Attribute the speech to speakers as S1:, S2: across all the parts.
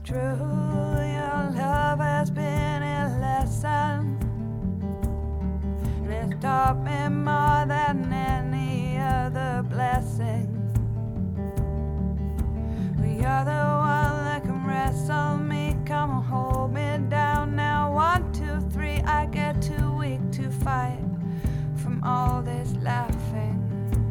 S1: true, your love has been a lesson, and it's taught me more than any other blessing. You're the one that can wrestle me, come and hold me down now. 1, 2, 3, I get too weak to fight from all this laughing.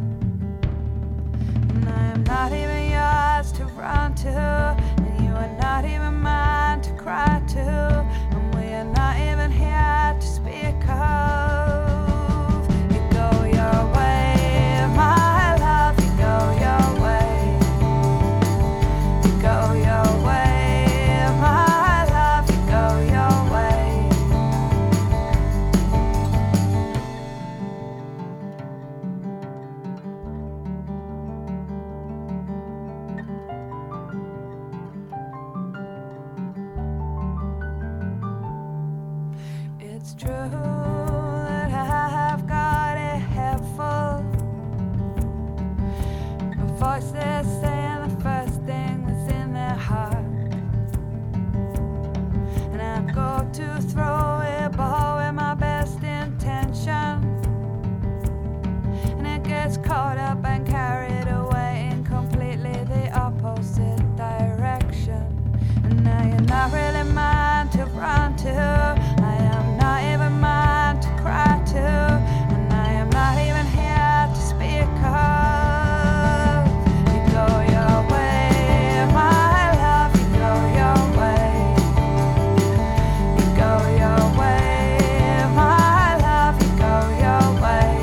S1: And I am not even yours to run to, and you are not even mine to cry to, and we are not even here to speak of. You go your way, my love, you go your way. You go your way, my love, you go your way. It's true that I have got a head full of voices saying the first thing that's in their heart, and I go to throw a ball with my best intention, and it gets caught up and carried away in completely the opposite direction. And now you're not really mine to run to, I am not even mine to cry to, and I am not even here to speak of. You go your way, my love, you go your way. You go your way, my love, you go your way.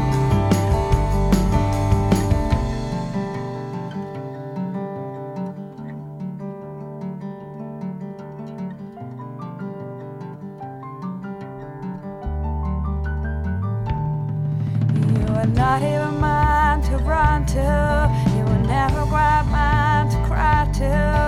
S1: You are not even mine to run to, you will never grab mine to cry to.